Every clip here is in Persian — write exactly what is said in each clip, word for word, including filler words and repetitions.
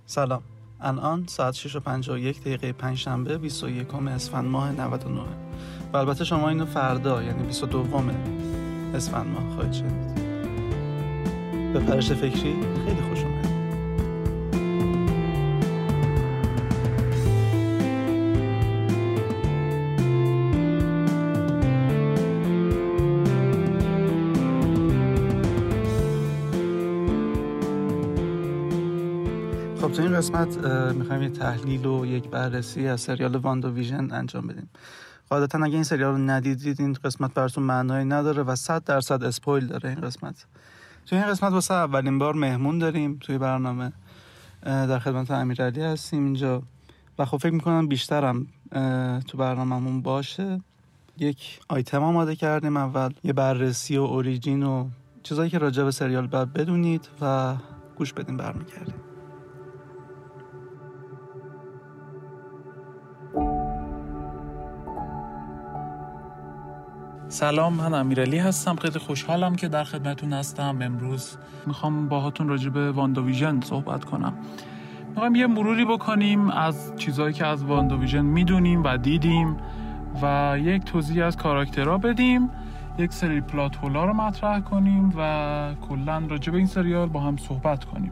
سلام، الان ساعت شش و پنجاه و یک دقیقه پنجشنبه بیست و یکم اسفند ماه نود و نه و البته شما اینو فردا یعنی بیست و دوم اسفند ماه خواهید شنید. به پرش فکری خیلی خوش اومد. خب تو این قسمت میخوایم یه تحلیل و یک بررسی از سریال وانداویژن انجام بدیم. قاعدتا اگه این سریال رو ندیدید این قسمت براتون معنایی نداره و صد درصد اسپویل داره این قسمت. تو این قسمت واسه اولین بار مهمون داریم توی برنامه. در خدمت امیرعلی هستیم اینجا و خب فکر میکنم بیشترم تو برنامه‌مون باشه. یک آیتم آماده کردیم، اول یه بررسی و اوریجین و چیزایی که راجع به سریال باید بدونید و گوش بدین برمیگردیم. سلام، من امیرعلی هستم. خیلی خوشحالم که در خدمتتون هستم. امروز میخوام باهاتون راجع به وانداویژن صحبت کنم. میخوام یه مروری بکنیم از چیزایی که از وانداویژن میدونیم و دیدیم و یک توضیح از کاراکترها بدیم، یک سری پلات هول‌ها رو مطرح کنیم و کلاً راجع به این سریال با هم صحبت کنیم.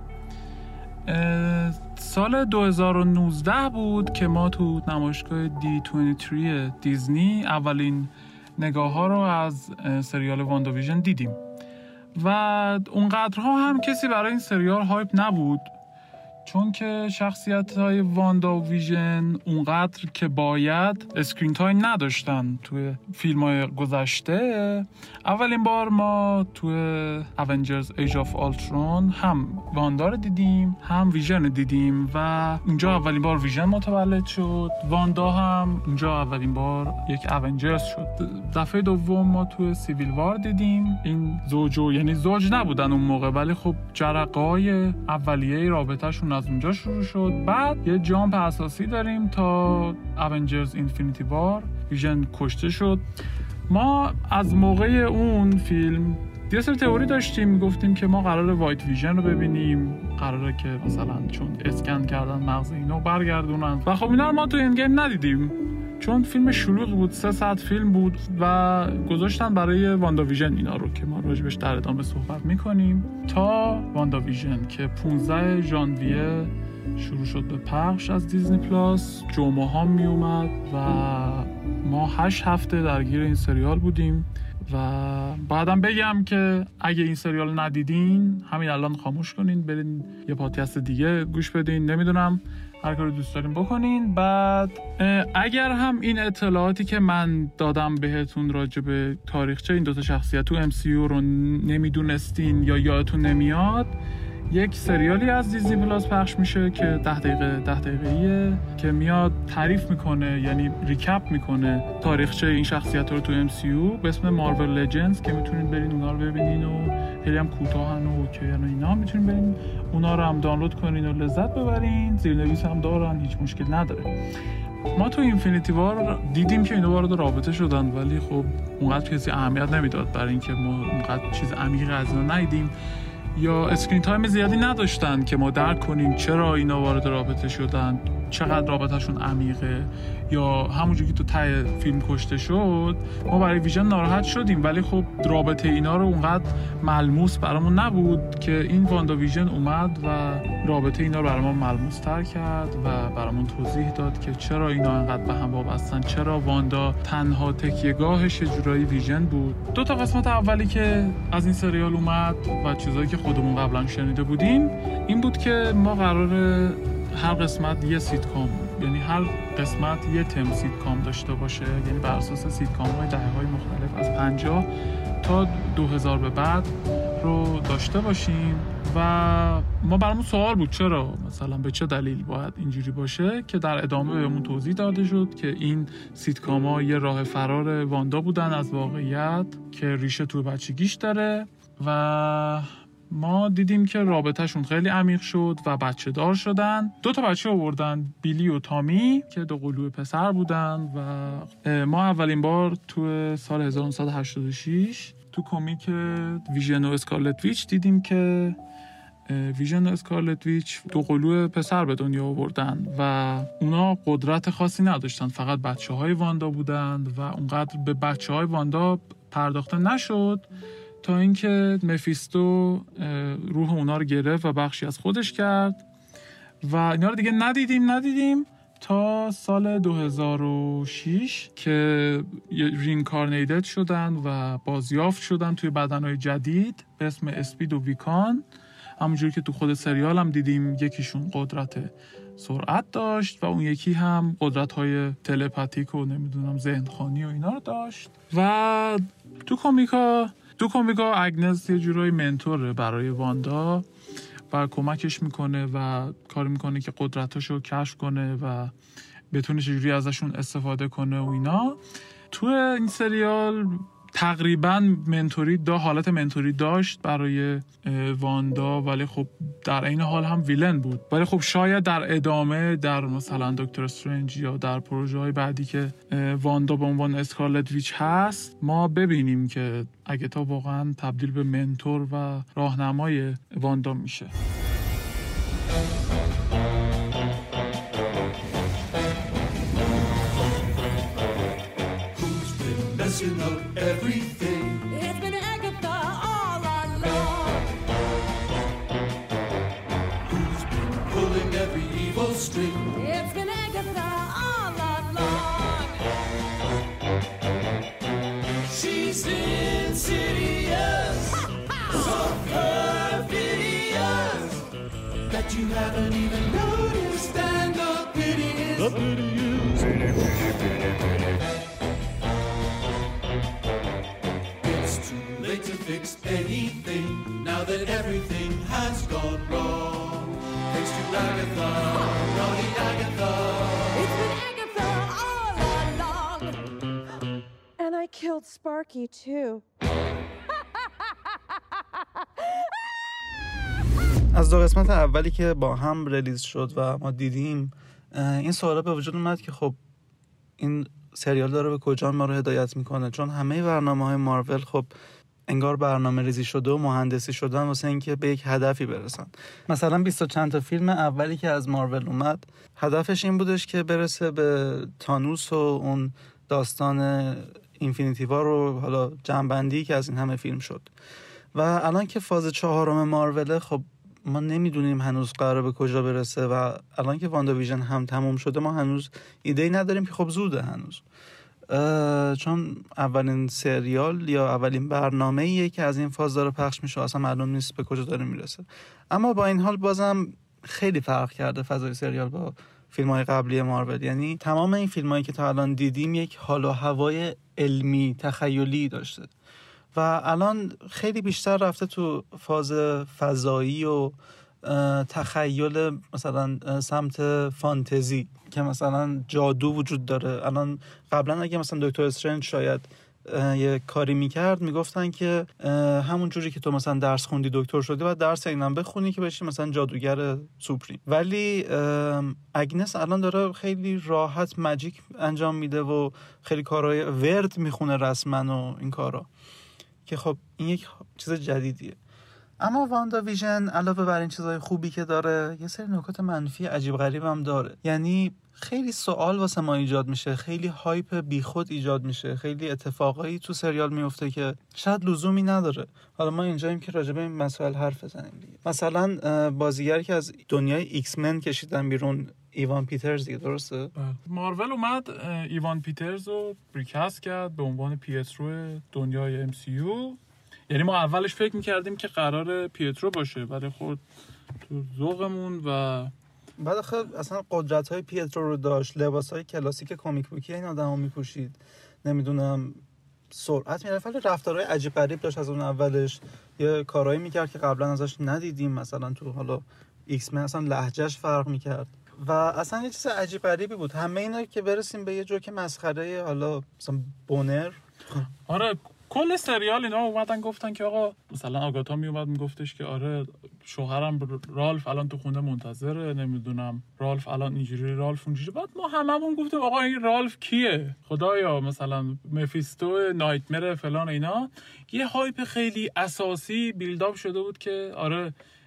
سال دو هزار و نوزده بود که ما تو نمایشگاه دی بیست و سه دیزنی اولین نگاه ها رو از سریال وانداویژن دیدیم و اونقدرها هم کسی برای این سریال هایپ نبود، چون که شخصیت های وانداویژن اونقدر که باید اسکرین تایم نداشتن توی فیلم های گذشته. اولین بار ما توی اونجرز ایج آف آلترون هم واندا رو دیدیم هم ویژن رو دیدیم و اونجا اولین بار ویژن متولد شد. واندا هم اونجا اولین بار یک اونجرز شد. دفعه دوم ما توی سیویل وار دیدیم. این زوجو یعنی زوج نبودن اون موقع، ولی خب جرقه‌های اولیه رابطه‌شون از اونجا شروع شد. بعد یه جامپ اساسی داریم تا اونجرز اینفینیتی وار. ویژن کشته شد. ما از موقع اون فیلم یه سری تئوری داشتیم، میگفتیم که ما قراره وایت ویژن رو ببینیم، قراره که مثلا چون اسکن کردن مغز اینو برگردونن و خب اینا رو ما تو این گیم ندیدیم چون فیلم شلوغ بود، سه ساعت فیلم بود و گذاشتن برای وانداویژن اینا رو که ما راجبش در ادامه صحبت میکنیم تا وانداویژن که پانزده ژانویه شروع شد به پخش از دیزنی پلاس. جمعه ها می اومد و ما هشت هفته درگیر این سریال بودیم و بعدم بگم که اگه این سریال ندیدین همین الان خاموش کنین، برین یه پادکست دیگه گوش بدین، نمیدونم هر کاری دوست دارین بکنین. بعد اگر هم این اطلاعاتی که من دادم بهتون راجع به تاریخچه این دوتا شخصیت تو ام سی یو رو نمیدونستین یا یادتون نمیاد، یک سریالی از دیزنی پلاس پخش میشه که ده دقیقه ده دقیقه‌ایه که میاد تعریف میکنه، یعنی ریکپ میکنه تاریخچه این شخصیت رو تو ام سی یو به اسم مارول لجندز که میتونین برین اونا رو ببینین و خیلی هم کوتاهن و اوکی و اینا، میتونین برین اونا رو هم دانلود کنین و لذت ببرین. زیرنویس هم دارن، هیچ مشکل نداره. ما تو اینفینیتی وار دیدیم که اینا وارد رابطه شدن، ولی خب اونقدر کسی اهمیت نمیداد برای اینکه ما اونقدر چیز عمیقی از اینا ندیدیم یا اسکرین تایم زیادی نداشتن که ما درک کنیم چرا اینا وارد رابطه شدن، چقدر رابطهشون عمیقه، یا همونجوری که تو ته فیلم کشته شد ما برای ویژن ناراحت شدیم ولی خب رابطه اینا رو اونقدر ملموس برامون نبود که این وانداویژن اومد و رابطه اینا رو برامون ملموس تر کرد و برامون توضیح داد که چرا اینا انقدر به هم وابستن، چرا واندا تنها تکیه‌گاهش یه جورایی ویژن بود. دو تا قسمت اولی که از این سریال اومد و چیزایی که خودمون قبلا شنیده بودیم این بود که ما قراره هر قسمت یه سیتکام، یعنی هر قسمت یه تم سیتکام داشته باشه، یعنی بر اساس سیتکام های دهه‌های مختلف از پنجاه تا دو هزار به بعد رو داشته باشیم و ما برامون سوال بود چرا مثلا به چه دلیل باید اینجوری باشه که در ادامه بهمون توضیح داده شد که این سیتکام ها یه راه فرار واندا بودن از واقعیت که ریشه تو بچگیش داره و ما دیدیم که رابطهشون خیلی عمیق شد و بچه دار شدن. دو تا بچه آوردن، بیلی و تامی که دو قلوی پسر بودن و ما اولین بار تو سال هزار و نهصد و هشتاد و شش تو کمیک ویژن و اسکارلت ویچ دیدیم که ویژن و اسکارلت ویچ دو قلو پسر به دنیا آوردن و اونا قدرت خاصی نداشتن، فقط بچه های واندا بودند و اونقدر به بچه های واندا پرداخته نشد تا اینکه مفیستو روح اونا رو گرفت و بخشی از خودش کرد و اینا رو دیگه ندیدیم ندیدیم تا سال دو هزار و شش که رینکارنیتد شدن و بازیافت شدن توی بدنهای جدید به اسم اسپید و ویکان. همونجوری که تو خود سریال هم دیدیم یکیشون قدرت سرعت داشت و اون یکی هم قدرت‌های تلپاتیک و نمیدونم ذهنخوانی و اینا رو داشت. و تو کمیکا تو کمیکا اگنس یه جورای منتوره برای واندا و کمکش میکنه و کار میکنه که قدرتاشو کشف کنه و بتونه چجوری ازشون استفاده کنه و اینا. تو این سریال تقریبا منتوری دا حالت منتوری داشت برای واندا، ولی خب در این حال هم ویلن بود. ولی خب شاید در ادامه در مثلا دکتر استرنج یا در پروژه های بعدی که واندا به عنوان اسکارلت ویچ هست ما ببینیم که اگتا واقعا تبدیل به منتور و راهنمای واندا میشه. Messing up everything. It's been Agatha all along. Who's been pulling every evil string? It's been Agatha all along. She's insidious, so perfidious that you haven't even noticed, and the pity is the pity is pity, pity, pity, pity. To fix anything now that everything has gone wrong. Thanks to Agatha, naughty Agatha. It's been Agatha all along. And I killed Sparky too. از دو قسمت اولی که با هم ریلیز شد و ما دیدیم این سوالا به وجود اومد که خب این سریال داره به کجا ما رو هدایت میکنه، چون همه برنامه‌های مارول خب انگار برنامه ریزی شده و مهندسی شدن واسه اینکه به یک هدفی برسن. مثلا بیست و چند تا فیلم اولی که از مارول اومد هدفش این بودش که برسه به تانوس و اون داستان اینفینیتی وار رو حالا جمع‌بندی که از این همه فیلم شد. و الان که فاز چهارم مارول خب ما نمیدونیم هنوز قراره به کجا برسه و الان که واندا ویژن هم تموم شده ما هنوز ایده‌ای نداریم که خب زوده هنوز، چون اولین سریال یا اولین برنامه‌ایه که از این فاز داره پخش میشه، اصلا معلوم نیست به کجا داره میرسه. اما با این حال بازم خیلی فرق کرده فضای سریال با فیلم‌های قبلی مارول. یعنی تمام این فیلمایی که تا الان دیدیم یک حال و هوای علمی تخیلی داشته و الان خیلی بیشتر رفته تو فاز فضایی و تخیل، مثلا سمت فانتزی که مثلا جادو وجود داره. الان قبلا اگه مثلا دکتر استرنج شاید یه کاری میکرد میگفتن که همون جوری که تو مثلا درس خوندی دکتر شدی و درس اینم بخونی که بشی مثلا جادوگر سوپریم. ولی اگنس الان داره خیلی راحت ماجیک انجام میده و خیلی کارهای ورد میخونه رسما و این کارا که خب این یک چیز جدیدیه. اما واندا ویژن علاوه بر این چیزای خوبی که داره یه سری نکات منفی عجیب غریب هم داره. یعنی خیلی سوال واسه ما ایجاد میشه، خیلی هایپ بیخود ایجاد میشه، خیلی اتفاقایی تو سریال میفته که شاید لزومی نداره. حالا ما اینجاییم که راجع به این مسائل حرف بزنیم دیگه. مثلا بازیگری که از دنیای ایکس من کشیدن بیرون، ایوان پیترز دیگه، درسته؟ مارول اومد ایوان پیترز رو ریکست کرد به عنوان پیترو دنیای ام سی یو. یعنی ما اولش فکر میکردیم که قرار پیترو باشه ولی خود تو ذوقمون و بعد خب اصلا قدرت‌های پیترو رو داشت، لباس‌های کلاسیک کمیک بوکی این آدمو میپوشید، نمیدونم سرعت میرفت، ولی رفتارهای عجیب غریب داشت از اون اولش، یه کارهایی میکرد که قبلا ازش ندیدیم. مثلا تو حالا ایکس من اصلا لهجهش فرق میکرد و اصلا یه چیز عجیب غریبی بود. همه اینا که برسیم به یه جوک مسخره حالا مثلا بونر. آره کل سریال اینا اومدن گفتن که آقا مثلا آگاتا می اومد میگفتش که آره شوهرم رالف الان تو خونه منتظره، نمیدونم رالف الان اینجوری رالف اونجوری. بعد ما هممون گفتیم آقا این رالف کیه؟ خدایا مثلا مفیستو نایتمر فلان اینا. یه هایپ خیلی اساسی بیلداپ شده بود که آره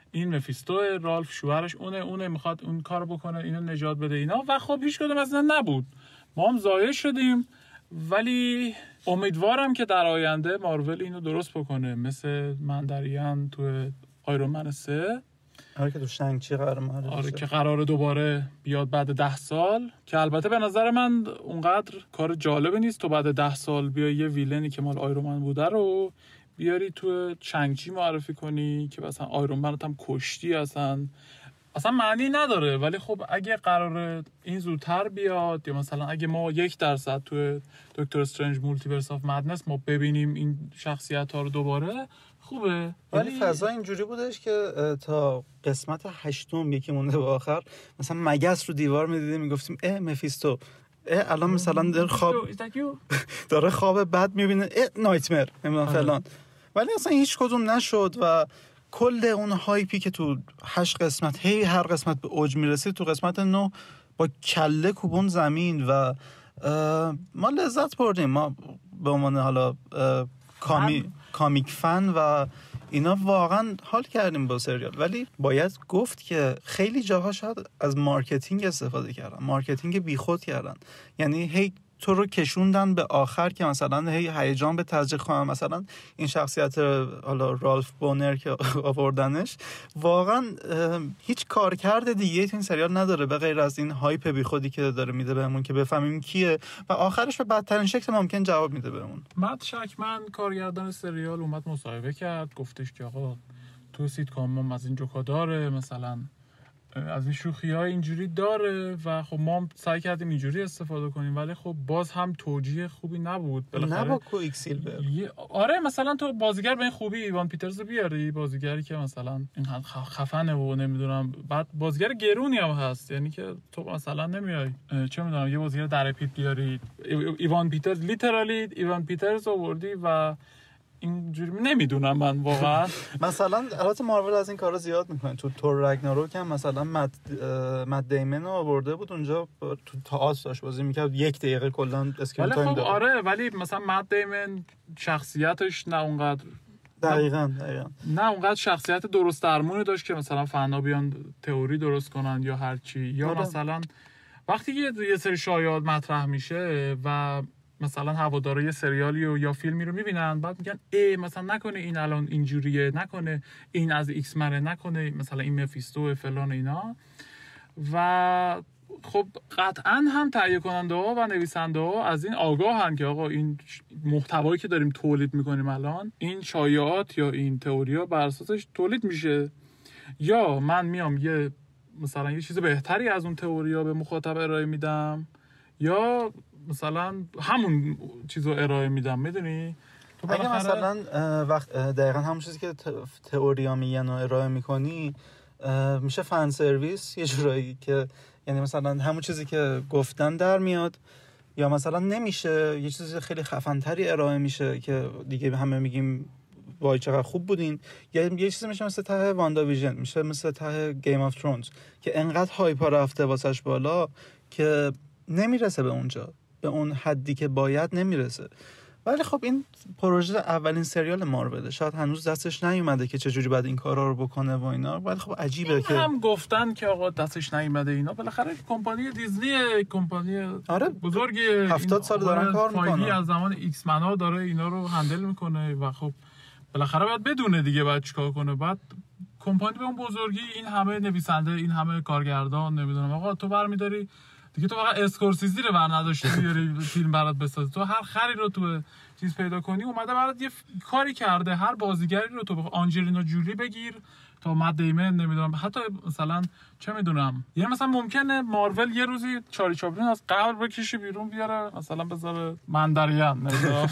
این مفیستو، رالف شوهرش اونه اونه میخواد اون کارو بکنه، اینو نجات بده اینا. و خب هیچ کدوم اصلا نبود، ما هم ضایع شدیم. ولی امیدوارم که در آینده مارول اینو درست بکنه، مثل مندریان تو آیرون من سه. آره که تو شنگ چی قرار معرفی آره شد. که قراره دوباره بیاد بعد ده سال، که البته به نظر من اونقدر کار جالبی نیست تو بعد ده سال بیای یه ویلنی که مال آیرون من بوده رو بیاری تو شنگ چی معرفی کنی که مثلا آیرون من رو هم کشتی، اصلا اصلا معنی نداره. ولی خب اگه قراره این زودتر بیاد، یا مثلا اگه ما یک درصد تو دکتر استرنج مولتیورس آف مدنس ما ببینیم این شخصیت ها رو دوباره، خوبه. ولی فضا اینجوری بودش که تا قسمت هشتم یکی مونده به آخر، مثلا مگس رو دیوار میدیدیم میگفتیم اه مفیستو، اه الان مثلا داره خواب داره خواب بد میبینه، اه نایتمر نمیدونم فلان. ولی اصلا هیچ کدوم نشد و کل اون هایپی که تو هشت قسمت هی هر قسمت به اوج میرسید، تو قسمت نو با کله کوبون زمین و ما لذت بردیم. ما به عنوان حالا کامی کامیک فن و اینا واقعا حال کردیم با سریال. ولی باید گفت که خیلی جاها شاید از مارکتینگ استفاده کردن، مارکتینگ بیخود کردن. یعنی هی تو رو کشوندن به آخر که مثلا هی هیجان به تزریق کنن. مثلا این شخصیت حالا رالف بونر که آوردنش واقعا هیچ کار کرده دیگه تو این سریال نداره به غیر از این هایپ بیخودی که داره میده بهمون که بفهمیم کیه و آخرش به بدترین شکل ممکن جواب میده بهمون. مت شکمن کارگردان سریال اومد مصاحبه کرد، گفتش که آقا تو سیتکام هم از این جوکا داره، مثلا از این شوخی‌های اینجوری داره و خب ما هم سعی کردیم اینجوری استفاده کنیم، ولی خب باز هم توجیه خوبی نبود. نه با کویک سیلور. آره مثلا تو بازیگر به این خوبی ایوان پیترز بیاری، بازیگری که مثلا اینقدر خفنه و نمیدونم، بعد بازیگر گرونی هم هست، یعنی که تو مثلا نمیای چه میدونم یه بازیگر در پیپ بیاری، ایوان پیترز لیترالی ایوان پیترز آوردی و اینجوری نمیدونم من واقعا. مثلا البته مارول از این کارا زیاد میکنه. تو تور رگناروک هم مثلا مت مت دیمن رو آورده بود اونجا، تو تئاتر داشت بازی میکرد، یک دقیقه کلا اسکرین تایم داره. آره ولی مثلا مت دیمن شخصیتش نه اونقدر دقیقاً دقیقاً نه اونقدر شخصیت درست درمونی داشت که مثلا فنا بیان تئوری درست کنن یا هر چی. یا آره. مثلا وقتی یه سری شایعات مطرح میشه و مثلا هوادارا یه سریالی و یا فیلمی رو میبینن، بعد میگن ای مثلا نکنه این الان اینجوریه، نکنه این از ایکس مره، نکنه مثلا این مفیستو فلان اینا. و خب قطعا هم تهیه کننده ها و نویسنده ها از این آگاهن که آقا این محتوایی که داریم تولید میکنیم الان، این شایعات یا این تئوریا بر اساسش تولید میشه، یا من میام یه مثلا یه چیز بهتری از اون تئوریا به مخاطب ارائه میدم، یا مثلا همون چیزو ارائه میدم. میدونی تو اگه مثلا وقت دقیقاً همون چیزی که تئوریا میگن و ارائه میکنی میشه فن سرویس یه جورایی، که یعنی مثلا همون چیزی که گفتن در میاد، یا مثلا نمیشه یه چیزی خیلی خفن‌تری ارائه میشه که دیگه همه میگیم وای چقدر خوب بودین، یا یه چیزی میشه مثل ته واندا ویژن، میشه مثل ته گیم آف ترونز که انقدر هایپا رفته واسش بالا که نمیرسه به اونجا، به اون حدی که باید نمیرسه. ولی خب این پروژه اولین سریال مارول، شاید هنوز دستش نیومده که چجوری بعد این کارا رو بکنه و اینا. ولی خب عجیبه این که هم گفتن که آقا دستش نیومده اینا، بالاخره کمپانی دیزنی، کمپانی آره بزرگی هفتاد سال دارن کار میکنن، از زمان ایکس منا داره اینا رو هندل میکنه و خب بالاخره باید بدونه دیگه بعد چیکار کنه. بعد کمپانی به اون بزرگی، این همه نویسنده، این همه کارگردان، نمیدونم آقا تو برمی‌داری دیگه، تو فقط اسکورسیزی رو بر نداشتی بیاری فیلم برات بسازی، تو هر خری رو تو چیز پیدا کنی، اومده برات یه کاری کرده، هر بازیگری رو تو آنجلینا جولی بگیر تا مت دیمن، نمیدونم حتی مثلا چه میدونم، یعنی مثلا ممکنه مارول یه روزی چارلی چاپلین از قبر بکشه بیرون بیاره مثلا بذاره مندریان، نمیدونم.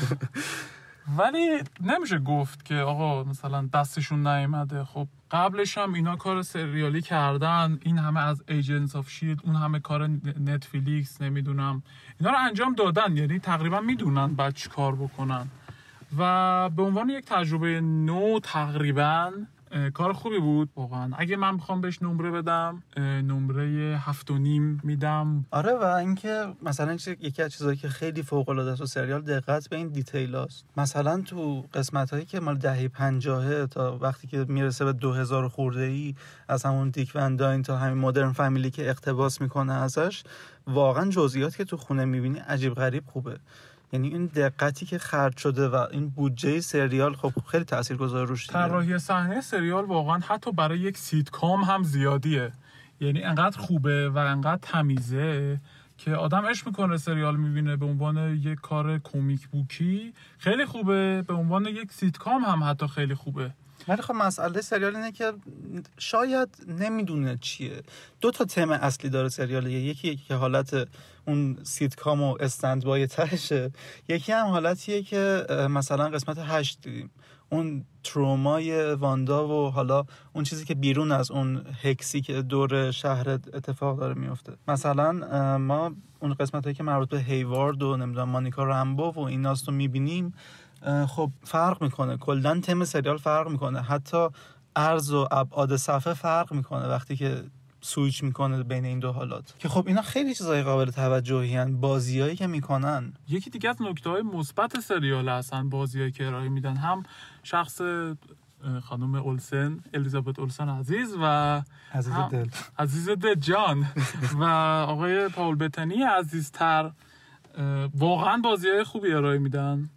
ولی نمیشه گفت که آقا مثلا دستشون نیامده. خب قبلش هم اینا کار سریالی کردن، این همه از ایجنتس آف شیلد، اون همه کار نتفلیکس، نمیدونم اینا رو انجام دادن، یعنی تقریبا میدونن بعد چی کار بکنن. و به عنوان یک تجربه نو تقریبا کار خوبی بود واقعا. اگه من بخوام بهش نمره بدم، نمره هفت و نیم میدم. آره و اینکه مثلا یکی از چیزایی که خیلی فوق العاده است تو سریال دقت به این دیتیل هاست. مثلا تو قسمت هایی که مال دهه پنجاه تا وقتی که میرسه به دو هزار خورده ای، از همون دیک ون داین تا همین مدرن فامیلی که اقتباس میکنه ازش، واقعا جزئیات که تو خونه میبینی عجیب غریب خوبه. یعنی این دقتی که خرج شده و این بودجه سریال خب خیلی تاثیرگذار روش دیگه. طراحی صحنه سریال واقعا حتی برای یک سیتکام هم زیادیه. یعنی انقدر خوبه و انقدر تمیزه که آدم عشق میکنه سریال میبینه. به عنوان یک کار کمیک بوکی خیلی خوبه، به عنوان یک سیتکام هم حتی خیلی خوبه. ولی خب مسئله سریال اینه که شاید نمیدونه چیه. دو تا تم اصلی داره سریال، یکی یکی که حالت اون سیتکام و استندبای تهشه، یکی هم حالتیه که مثلا قسمت هشت دیدیم، اون ترومای واندا و حالا اون چیزی که بیرون از اون هکسی که دور شهر اتفاق داره میفته. مثلا ما اون قسمتایی که مربوط به هیوارد و نمیدونم مانیکا رامبو و ایناست رو میبینیم، خب فرق میکنه، کلا تم سریال فرق میکنه، حتی عرض و ابعاد صفحه فرق میکنه وقتی که سویچ میکنه بین این دو حالات، که خب اینا خیلی چیزای قابل توجهی ان. بازیایی که میکنن یکی دیگه از نکته‌های مثبت سریال هستن بازیایی که ارائه میدن. هم شخص خانم اولسن، الیزابت اولسن عزیز و عزیز دل عزیز دل جان و آقای پاول بتنی عزیزتر، واقعا بازیای خوبی ارائه میدن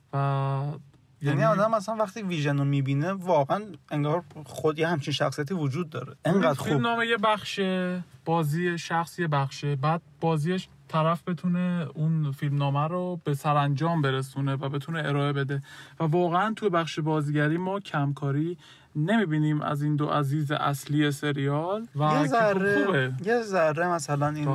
و یعنی آدم مثلا وقتی ویژن رو میبینه واقعا انگار خود یه همچین شخصیتی وجود داره. انقدر خوب فیلم نامه یه بخشه، بازی شخص یه بخشه، بعد بازیش طرف بتونه اون فیلم نامه رو به سرانجام برسونه و بتونه ارائه بده و واقعا توی بخش بازیگری ما کمکاری نمیبینیم از این دو عزیز اصلی سریال و یه ذره خوبه. یه ذره مثلا این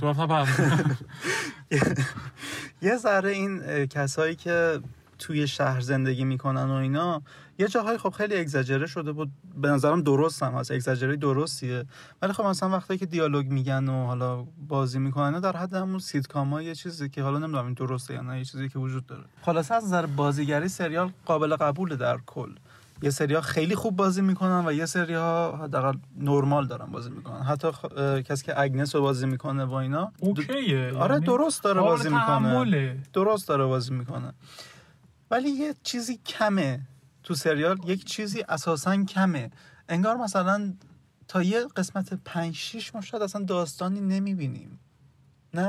یه ذره این کسایی که توی شهر زندگی میکنن و اینا یه جاهای خب خیلی اگزاجره شده بود، به نظرم درست هم هست، اگزاجره درستیه، ولی خب مثلا وقتی که دیالوگ میگن و حالا بازی میکنن در حد همون سیتکام ها یه چیزی که حالا نمیدونم این درسته یا نه، یه چیزی که وجود داره. خلاصه از نظر بازیگری سریال قابل قبوله در کل. یه سری‌ها خیلی خوب بازی میکنن و یه سری‌ها حداقل نرمال دارن بازی میکنن. حتی خ... کسی که اگنس رو بازی میکنه و اینا اوکیه، د... آره درست داره بازی میکنه، درست داره بازی میکنه. ولی یه چیزی کمه تو سریال، یک چیزی اساساً کمه. انگار مثلا تا یه قسمت پنج شیش ما شاید اصلا داستانی نمیبینیم. نه؟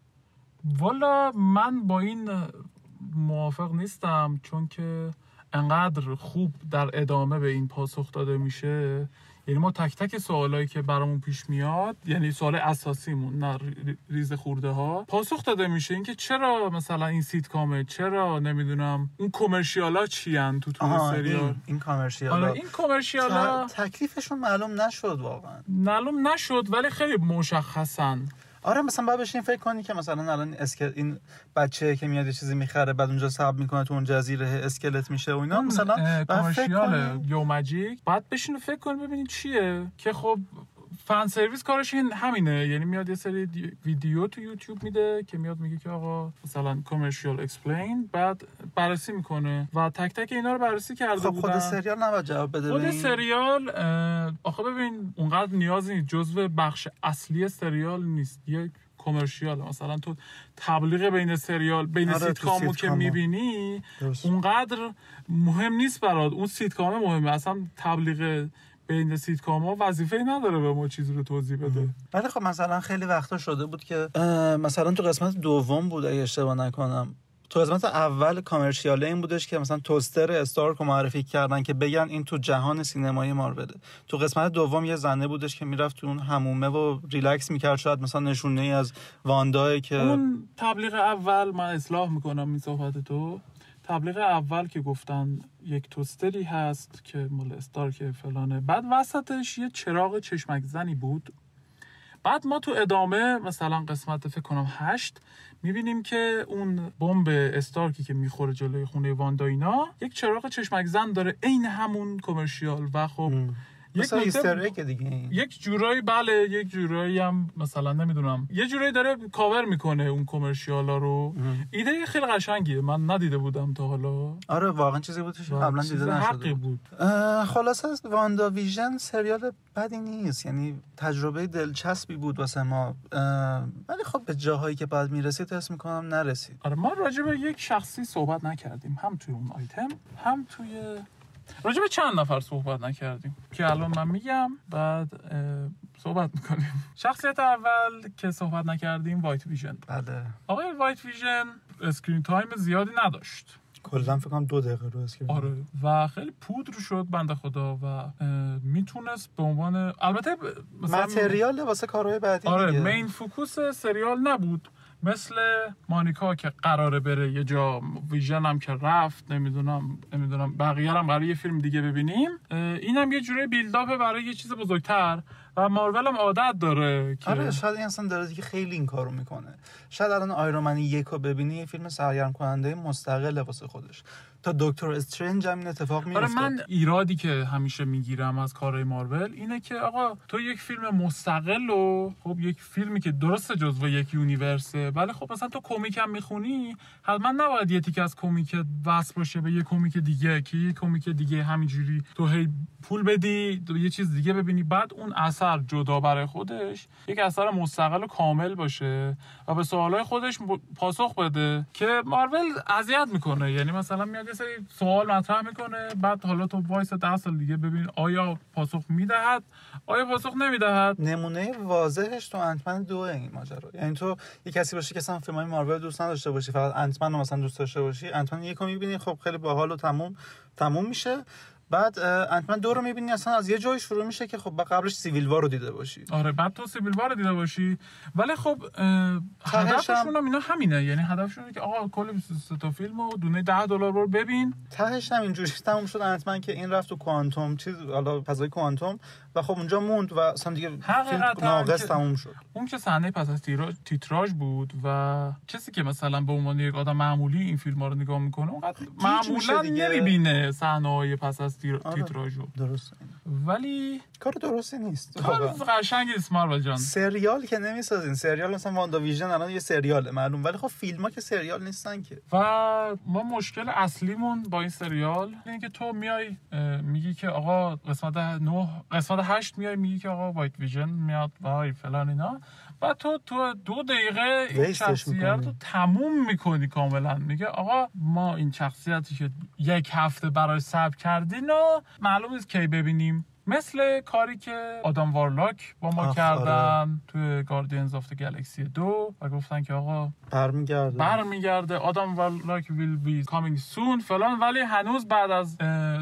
والا من با این موافق نیستم، چون که انقدر خوب در ادامه به این پاسخ داده میشه. یعنی ما تک تک سوالایی که برامون پیش میاد، یعنی سوال اساسیمون نه ریز خورده ها، پاسخ داده میشه. اینکه چرا مثلا این سیتکامه، چرا نمیدونم اون کامرشیالا چی ان تو تو سریال، این, این کامرشیالا حالا این کامرشیالا تکلیفشون معلوم نشد، واقعا معلوم نشد ولی خیلی مشخصن. آره مثلا باید بشین فکر کنی که مثلا الان اسکل این بچه که میاد یه چیزی میخره بعد اونجا صبر میکنه تو اون جزیره اسکلت میشه و اینا، مثلا کامرشیال یو ماجیک، بعد بشین فکر کن ببینید چیه. که خب فن سرویس کارش این همینه، یعنی میاد یه سری ویدیو تو یوتیوب میده که میاد میگه که آقا مثلا کامرشیال اکسپلین، بعد بررسی میکنه و تک تک اینا رو بررسی کرده خب بودن. خود سریال نباید جواب بده. خود سریال آخه ببین اونقدر نیازی نیست، جزو بخش اصلی سریال نیست، یک کامرشیال. مثلا تو تبلیغ بین سریال بین آره سیتکامو که میبینی اونقدر مهم نیست برات، اون سیتکام مهمه، اصلا تبلیغ بین سیتکام‌ها وظیفه‌ای نداره به ما چیزی رو توضیح بده. ولی خب مثلا خیلی وقتا شده بود که مثلا تو قسمت دوم بود اگه اشتباه نکنم، تو قسمت اول کامرشیاله این بودش که مثلا توستر استارک رو معرفی کردن که بگن این تو جهان سینمایی مارول. تو قسمت دوم یه زنه بودش که میرفت تو اون حمومه و ریلکس میکرد، شاید مثلا نشونه‌ای از واندا که اون تبلیغ اول، من اصلاح میکنم این صحبت تو، تبلیغ اول که گفتن یک توستری هست که مال استارک فلانه، بعد وسطش یه چراغ چشمک زنی بود. بعد ما تو ادامه مثلا قسمت فکر کنم هشت میبینیم که اون بمب استارکی که میخوره جلوی خونه واندا اینا یک چراغ چشمک زن داره، عین همون کامرشیال. و خب م. مثلا ایستر اگ دیگه این. یک جورایی بله، یک جورایی هم مثلا نمیدونم یه جورایی داره کاور میکنه اون کامرشیالا رو. ایده خیلی قشنگیه، من ندیده بودم تا حالا. آره واقعا چیزی بود که قبلا دیده نشده بود. خلاصه از واندا ویژن سریال بدی نیست، یعنی تجربه دلچسبی بود واسه ما، ولی خب به جاهایی که بعد میرسید حس میکنم نرسید. آره ما راجع به یک شخصی صحبت نکردیم، هم توی اون آیتم هم توی راجع به چند نفر صحبت نکردیم که الان من میگم بعد صحبت میکنیم. شخصیت اول که صحبت نکردیم وایت ویژن. بله آقای وایت ویژن اسکرین تایم زیادی نداشت، کلا فکر کنم دو دقیقه رو اسکرین. آره و خیلی پودر شد بنده خدا و میتونست به عنوان البته مثلا متریال واسه کارهای بعدی. آره دیگه. مین فوکوس سریال نبود، مثل مانیکا که قراره بره یه جا، ویژن هم که رفت، نمیدونم نمیدونم بقیه هم برای یه فیلم دیگه ببینیم. اینم یه جوری بیلداپ برای یه چیز بزرگتر و مارول هم عادت داره که آره شاید این اصلا داره دیگه خیلی این کارو میکنه. شاید الان آیرون من یک رو ببینی یه فیلم سرگرم کننده مستقل واسه خودش، تا دکتر استرنج هم این اتفاق میفته. آره من ایرادی که همیشه میگیرم از کارهای مارول اینه که آقا تو یک فیلم مستقل و خب یک فیلمی که درسته جزو یک یونیورسه، ولی خب مثلا تو کمیک هم میخونی حتما نباید یه تیکه از کمیک وصل باشه به یه کمیک دیگه که یه کمیک دیگه همینجوری تو هی پول بدی تو یه چیز دیگه ببینی بعد اون اثر جدا برای خودش یک اثر مستقل و کامل باشه و به سوالای خودش پاسخ بده که مارول اذیت میکنه. یعنی مثلا میاد یه سری سوال مطرح میکنه بعد حالا تو وایس ده سال دیگه ببین آیا پاسخ میدهد آیا پاسخ نمیدهد. نمونه واضحش تو انتمن دو این ماجرا، یعنی تو یه کسی باشی که اصلا فیلمای مارول دوست نداشته باشی فقط انتمن رو مثلا دوست داشته باشی، انتمن یکو میبینی خب خیلی باحال و تموم تموم میشه، بعد انتمن دو رو میبینی اصلا از یه جای شروع میشه که خب قبلش سیویل وار رو دیده باشی. آره بعد تو سیویل وار رو دیده باشی، ولی خب هدفشون هم اینا همینه، یعنی هدفشونه که آقا کل بیست و سه تا فیلمو دونه ده دلار رو ببین. تهش هم اینجوری تموم شد انتمن که این رفت تو کوانتوم چیز حالا فضای کوانتوم و خب اونجا موند و اصلا دیگه فیلم ناقص تموم شد. اون که صحنه پس از تیتراژ بود و کسی که مثلا به عنوان یک آدم معمولی این فیلم‌ها رو نگاه میکنه اونقدر معمولا نمیبینه صحنه‌های پس از تیتراژو. درسته، ولی کار درستی نیست. کار قشنگی نیست مارول جان. سریال که نمیسازین، سریال مثلا واندا ویژن الان یه سریاله معلوم، ولی خب فیلم‌ها که سریال نیستن که. و ما مشکل اصلیمون با این سریال اینه که تو میای میگی که آقا قسمت نه قسمت هشت میای میگی که آقا وایت ویژن میاد وای فلان اینا و تو تو دو دقیقه این شخصیت رو تموم میکنی کاملا. میگه آقا ما این شخصیتی که یک هفته برای ثبت کردین و معلوم نیست کی ببینیم، مثل کاری که آدم وارلاک با ما کردن توی گاردینز آف دی گالاکسی دو و گفتن که آقا برمیگرده برمیگرده آدام وارلاک ویل بی کامینگ سون فلان، ولی هنوز بعد از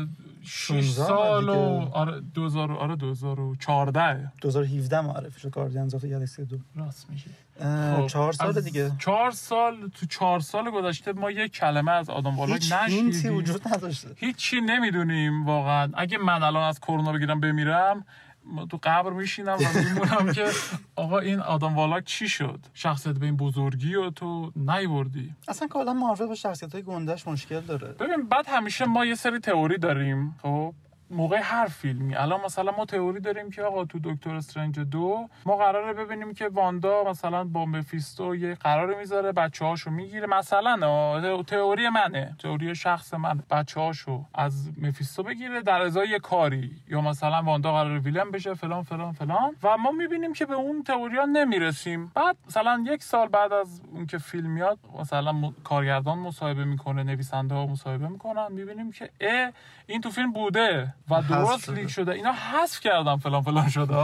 شش سال و آره دو هزار آره دو هزار و چهارده دو هزار و هفده معرفی شد گاردینز آف دی گالاکسی دو. راست میشه خب چهار سال دیگه. چهار سال تو چهار سال گذشته ما یک کلمه از آدم وارلاک نشنیدیم، هیچ وجود نداشته، هیچی نمیدونیم واقعا. اگه من الان از کرونا بگیرم بمیرم تو قبر میشینم و میمونم که آقا این آدم وارلاک چی شد، شخصیت به این بزرگی و تو نیوردی. اصلا کلا مارول با شخصیت‌های گنده‌اش مشکل داره. ببین بعد همیشه ما یه سری تئوری داریم خب موقع هر فیلمی. الان مثلا ما تئوری داریم که آقا تو دکتر استرنج دو ما قراره ببینیم که واندا مثلا با مفیستو یه قراری میذاره بچه‌هاشو میگیره، مثلا تئوری منه، تئوری شخص من، بچه‌هاشو از مفیستو بگیره در ازای یه کاری، یا مثلا واندا قراره ویلن بشه فلان فلان فلان و ما میبینیم که به اون تئوریا نمیرسیم. بعد مثلا یک سال بعد از اون که فیلم میاد مثلا م... کارگردان مصاحبه میکنه، نویسنده‌ها مصاحبه میکنن، میبینیم که اه این تو فیلم بوده و درست لیک شده، اینا حذف کردن فلان فلان شده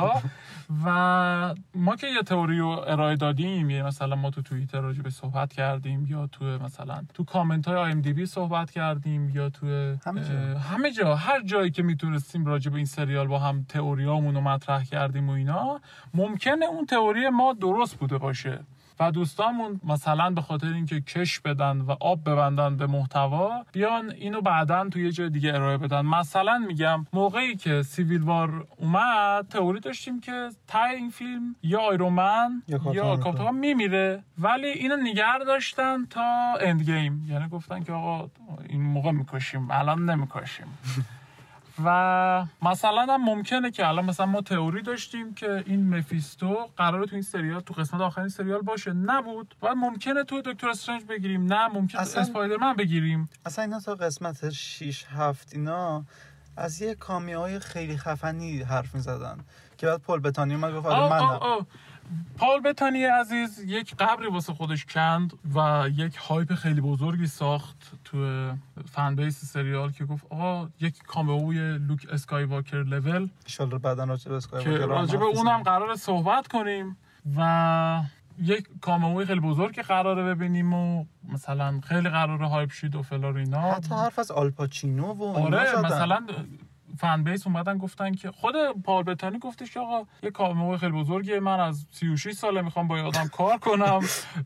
و ما که یه تئوری رو ارائه دادیم، یه مثلا ما تو توییتر راجع به صحبت کردیم یا تو مثلا تو کامنت های آی ام دی بی صحبت کردیم یا تو همه جا. همه جا هر جایی که میتونستیم راجع به این سریال با هم تئوریامون رو مطرح کردیم و اینا، ممکنه اون تئوری ما درست بوده باشه و دوستامون مثلا به خاطر اینکه کش بدن و آب ببندن به محتوا بیان اینو بعداً توی یه جای دیگه ارائه بدن. مثلا میگم موقعی که سیویل وار اومد تئوری داشتیم که ته این فیلم یا آیرون من یا کاپیتان میمیره، ولی اینو نگه داشتن تا اند گیم، یعنی گفتن که آقا این موقع میکشیم الان نمیکشیم و مثلا هم ممکنه که الان مثلا ما تئوری داشتیم که این مفیستو قراره تو این سریال تو قسمت آخرین سریال باشه، نبود و ممکنه تو دکتر استرنج بگیریم، نه ممکنه اصلا... اسپایدرمن بگیریم. اصلا اینا تا قسمت شش هفت اینا از یه کامیوهای خیلی خفنی حرف می‌زدن که بعد پول بتانی اومد گفت آره من آه آه. پول بتانی عزیز یک قبری واسه خودش کند و یک هایپ خیلی بزرگی ساخت تو فن بیس سریال که گفت آقا یک کامیوی لوک اسکای واکر لول ان شاء الله بعداً راجع به اسکای واکر که راجع به اونم قراره صحبت کنیم و یک کامیوی خیلی بزرگی قراره ببینیم و مثلا خیلی قراره هایپ شید و فلان اینا. حتی حرف از آلپاچینو و آره مثلا فن بیس اومدن گفتن که خود پال بتانی گفتش که آقا یه کامیو خیلی بزرگیه، من از سی و شش ساله میخوام با آدم کار کنم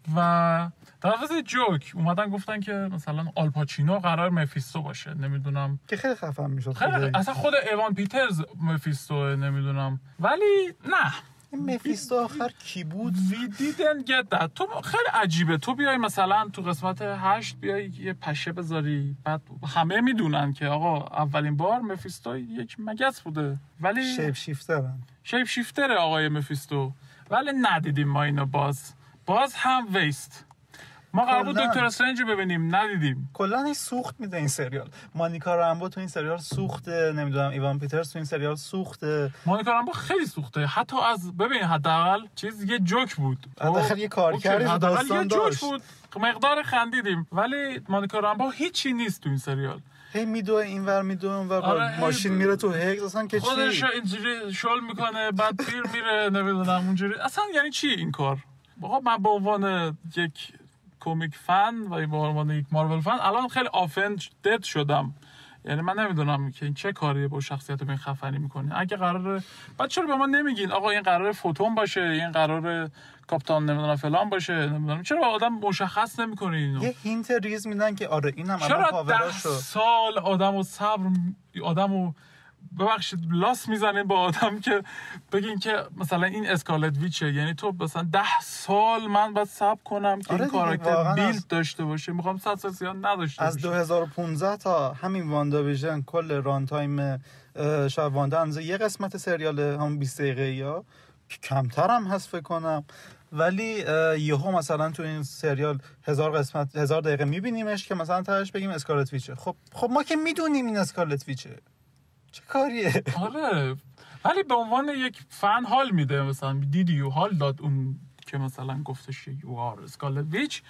و طرف از جوک اومدن گفتن که مثلا آلپاچینو قرار مفیستو باشه، نمیدونم که خیلی خفن میشد. خیلی اصلا خود ایوان پیترز مفیستو نمیدونم، ولی نه این مفیستو آخر کی بود؟ We didn't get that. تو خیلی عجیبه تو بیای مثلا تو قسمت هشت بیای یه پشه بذاری، بعد همه میدونن که آقا اولین بار مفیستو یک مگس بوده ولی شیپ شیفتره شیپ شیفتره آقای مفیستو، ولی ندیدیم ما اینو. باز باز هم ویست. ما قرار بود دکتر استرنج رو ببینیم ندیدیم. کلا این سوخت میده این سریال. مانیکا رامبو تو این سریال سوخته، نمیدونم ایوان پیترز تو این سریال سوخته. مانیکا رامبو خیلی سوخته، حتی از ببین حداقل چیز یه جوک بود، حداقل یه کارکردی تو داستان داشت، بود مقدار خندیدیم، ولی مانیکا رامبو هیچی نیست تو این سریال. هی میدوه اینور میدوه اونور با آره ماشین میره تو هکس اصلا که چی خودش اینجوری شل میکنه بعد پیر میره نمیدونم اونجوری اصلا یعنی چی این کار؟ آقا من به عنوان یک کمیک فن و به عنوان یک مارول فن الان خیلی آفندد شدم، یعنی من نمیدونم که این چه کاریه با شخصیت من خفنی میکنه. اگه قراره بعد چرا به ما نمیگین آقا این قراره فوتون باشه، این قراره کاپیتان نمیدونم فلان باشه، نمیدونم چرا آدم مشخص نمیکنه اینو؟ یه هینت ریز میدن که آره اینم الان پاوراشو. چرا ده سال آدمو صبر آدمو ببخشید لاس میزنین با آدم که بگین که مثلا این اسکالت ویچه، یعنی تو مثلا ده سال من باید صبر کنم که آره این کاراکتر بیلد داشته باشه، میخوام صد سال سیان نداشته از باشه. دو هزار و پانزده تا همین واندا ویژن کل ران تایم شاید واندا اندازه یه قسمت سریال همون بیست دقیقه یا کمتر هم هست فکر کنم، ولی یهو مثلا تو این سریال هزار قسمت هزار دقیقه میبینیمش که مثلا تاش بگیم اسکالت ویچه. خب خب ما که میدونیم این اسکالت ویچه، چه کاریه؟ آره ولی به عنوان یک فن حال میده، مثلا دیدیو حال داد اون که مثلا گفتش یو آر اسکالت ویچ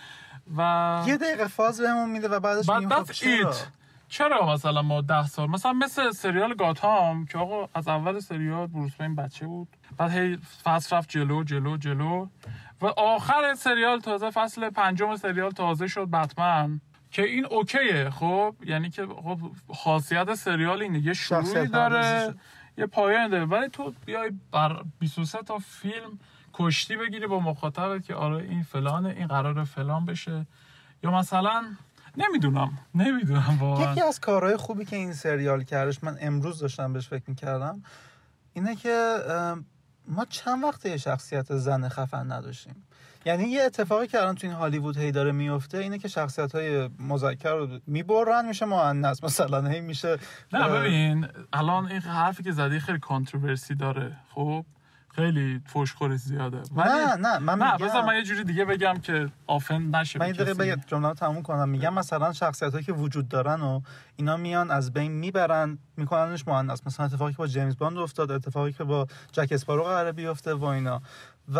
و یه دقیقه فاز بهمون میده و بعدش بعد میگیم خب چرا؟ چرا مثلا ما ده سال مثلا مثل سریال گاتام که آقا از اول سریال بروس وین بچه بود، بعد هی فصل رفت جلو جلو جلو و آخر سریال تازه فصل پنجم سریال تازه شد بتمن که این اوکیه. خب یعنی که خب خاصیت سریال اینه یه شروعی داره یه پایان داره، ولی تو بیای بر بیست و سه تا فیلم کشتی بگیری با مخاطبت که آره این فلانه این قراره فلان بشه، یا مثلا نمیدونم نمیدونم واقعا. یکی از کارهای خوبی که این سریال کردش من امروز داشتم بهش فکر می‌کردم اینه که ما چند وقته یه شخصیت زن خفن نداشتیم. یعنی یه اتفاقی که الان تو این هالیوود هی داره میفته اینه که شخصیت‌های مذکر رو میبرن میشه مؤنث، مثلا هی میشه. نه ببین الان این حرفی که زدی خیلی کانتروورسی داره، خب خیلی فوشخوری زیاده. نه نه من نه میگم بذار من یه جوری دیگه بگم که آفند نشه. من یه دقیقه بگم جمله تموم کنم. میگم مثلا شخصیتایی که وجود دارن و اینا میان از بین میبرن میکننش مؤنث، مثلا اتفاقی که با جیمز باند افتاد، اتفاقی که با جک اسپارو قراره بیفته و اینا، و